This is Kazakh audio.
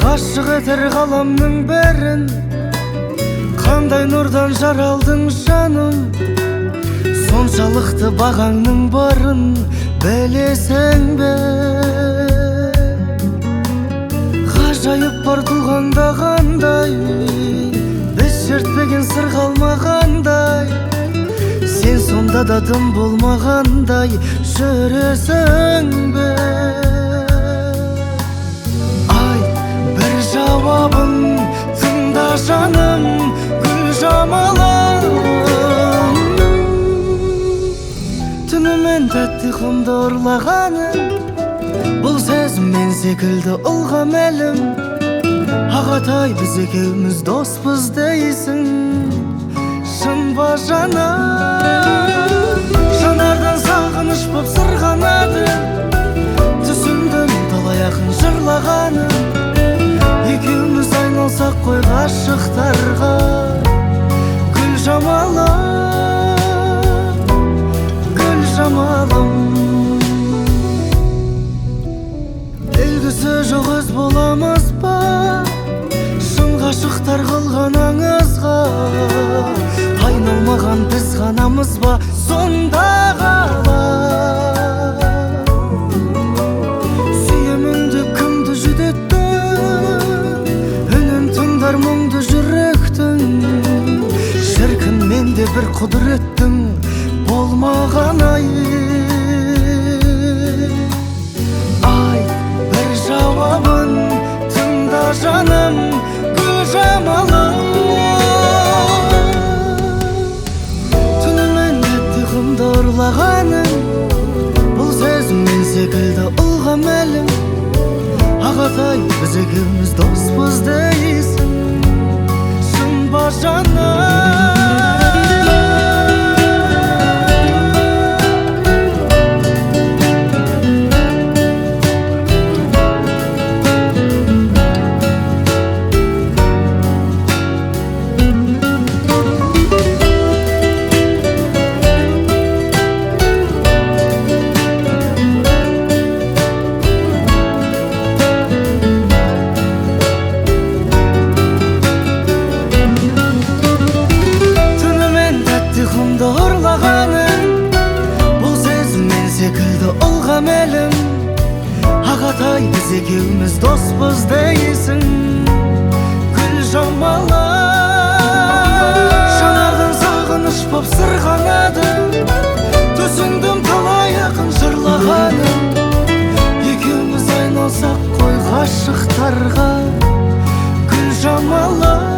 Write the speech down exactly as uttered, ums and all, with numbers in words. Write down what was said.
Ғашық етер ғаламның бәрін, қандай нұрдан жаралдың жаным. Соншалықты бағаңның барын білесің бе? Ғажайып бар туғанда қандай, біз шертпеген сыр қалмағандай, сен сонда да дым болмағандай жүресің бе? Жауабын тыңда жаным, гүл жамалым. Түнімен тәтті құмды ұрлағаным, бұл сезім мен секілді ұлға мәлім. Ағатай, біз екеуміз доспыз дейсің, шын ба жаным? Жанардан сағыныш боп сырғанады, түсіндім талай ақын жырлағаным. Екеуміз айналсақ қой ғашықтарға, гүл жамалым, гүл жамалым. Белгісі жоқ өз боламыз ба, шын ғашықтар қылған аңызға? Айналмаған біз ғанамыз ба, сонда қала? Сүйеміңді кімді жүдетті, мұңды жүректің, шіркін менде бір құдіреттің болмаған ай. Ай, бір жауабын тыңда жаным, гүл жамалым. Түнімен тәтті құмды ұрлағаным, бұл сезім мен секілді ұлға мәлім. Ағатай, біз екеуміз доспыз дейсің, шын ба жаным? Мәлім, ағатай, біз екеуміз доспыз дейсің, гүл жамалым. Жанардан сағыныш боп сырғанады, түсіндім талай ақын жырлағаным. Екеуміз айналсақ қой ғашықтарға, гүл жамалым.